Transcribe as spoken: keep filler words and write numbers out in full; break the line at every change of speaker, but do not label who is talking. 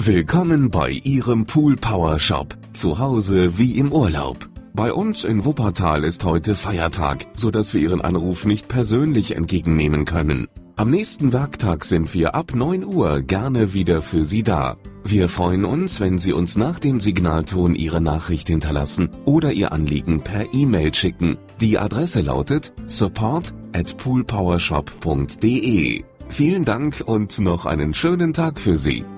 Willkommen bei Ihrem Pool Power Shop, zu Hause wie im Urlaub. Bei uns in Wuppertal ist heute Feiertag, sodass wir Ihren Anruf nicht persönlich entgegennehmen können. Am nächsten Werktag sind wir ab neun Uhr gerne wieder für Sie da. Wir freuen uns, wenn Sie uns nach dem Signalton Ihre Nachricht hinterlassen oder Ihr Anliegen per E-Mail schicken. Die Adresse lautet support at poolpowershop punkt de. Vielen Dank und noch einen schönen Tag für Sie.